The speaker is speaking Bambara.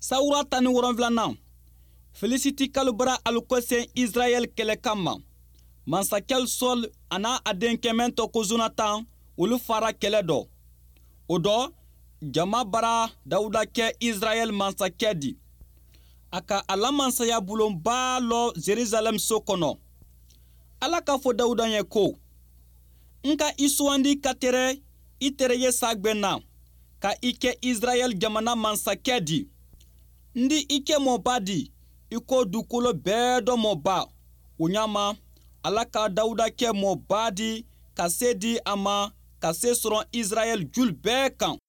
Sawura tani wolonwulanan Felicity kalubara alukose Israel kelekama mansakɛl Sol ana a denkɛmɛ tɔ ko Jonatan olu fara kɛlɛ dɔ. O dɔ jama bara Dawuda kɛ Israel mansakɛ di. A ka a lamansaya bulonba lɔ Jerusalem so kɔnɔ. Ala k'a fɔ Dawuda ye ko nka i sugandi ka tɛrɛ i tereye sagbɛnna ka i kɛ Israel jamana mansakɛ di. Ndi i kɛ mɔba di i ko dukolo bɛɛ dɔ mɔba. O ɲama Ala ka Dawuda kɛ mɔba di ka se di a ma ka se sɔrɔ Israel jul bɛɛ kan.